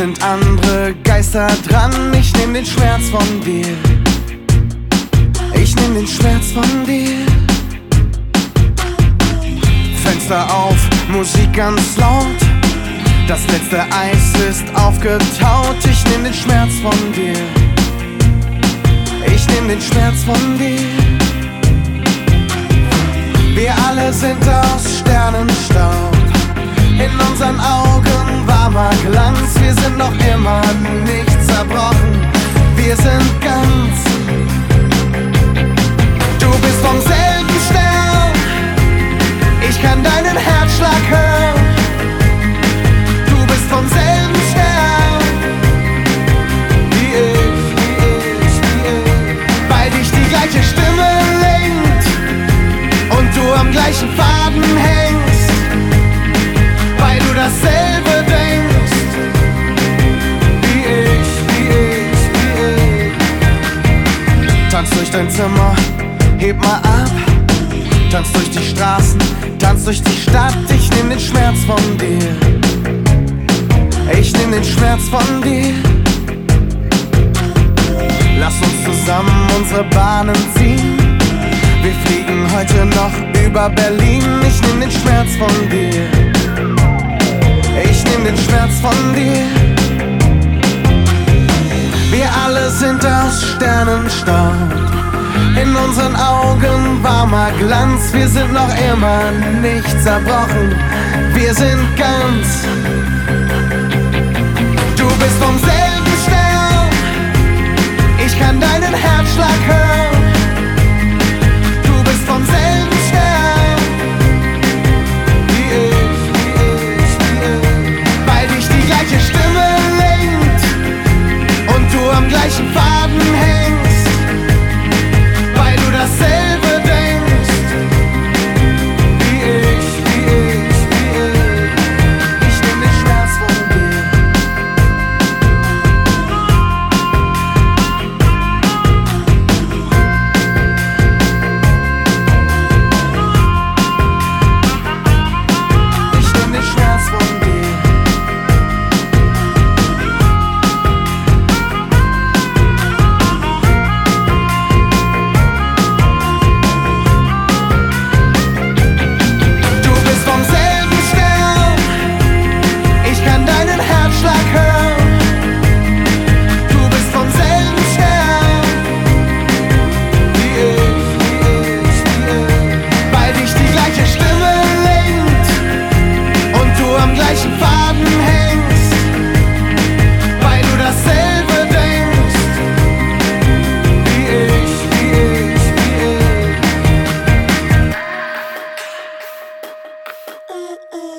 sind andere Geister dran. Ich nehm den Schmerz von dir. Ich nehm den Schmerz von dir. Fenster auf, Musik ganz laut. Das letzte Eis ist aufgetaut. Ich nehm den Schmerz von dir. Ich nehm den Schmerz von dir. Wir alle sind aus Sternenstaub. In unseren Augen warmer Glanz. Wir sind noch immer nicht zerbrochen. Wir sind ganz. Du bist vom selben Stern. Ich kann deinen Herzschlag hören. Du bist vom selben Stern. Wie ich. Weil dich die gleiche Stimme lenkt und du am gleichen Faden hängst. Weil du dasselbe denkst. Wie ich. Tanz durch dein Zimmer, heb mal ab. Tanz durch die Straßen, tanz durch die Stadt. Ich nehm den Schmerz von dir. Ich nehm den Schmerz von dir. Lass uns zusammen unsere Bahnen ziehen. Wir fliegen heute noch über Berlin. Ich nehm den Schmerz von dir. Ich nehm den Schmerz von dir. Wir alle sind aus Sternenstaub. In unseren Augen warmer Glanz. Wir sind noch immer nicht zerbrochen. Wir sind ganz. Du bist vom selben Stern. Ich kann deinen Herzschlag hören. Du bist vom selben Stern. Wie ich. Weil dich die gleiche Stimme lenkt und du am gleichen Faden hängst. Weil du dasselbe denkst. Wie ich. Ich nehm den Schmerz von dir. Ich nehm den Schmerz von dir. Du bist vom selben Stern. Ich kann deinen Herzschlag hören. Du bist vom selben Stern. Wie ich. Weil dich die gleiche Stimme lenkt und du am gleichen Faden hängst. Weil du dasselbe denkst. Wie ich. Uh, uh.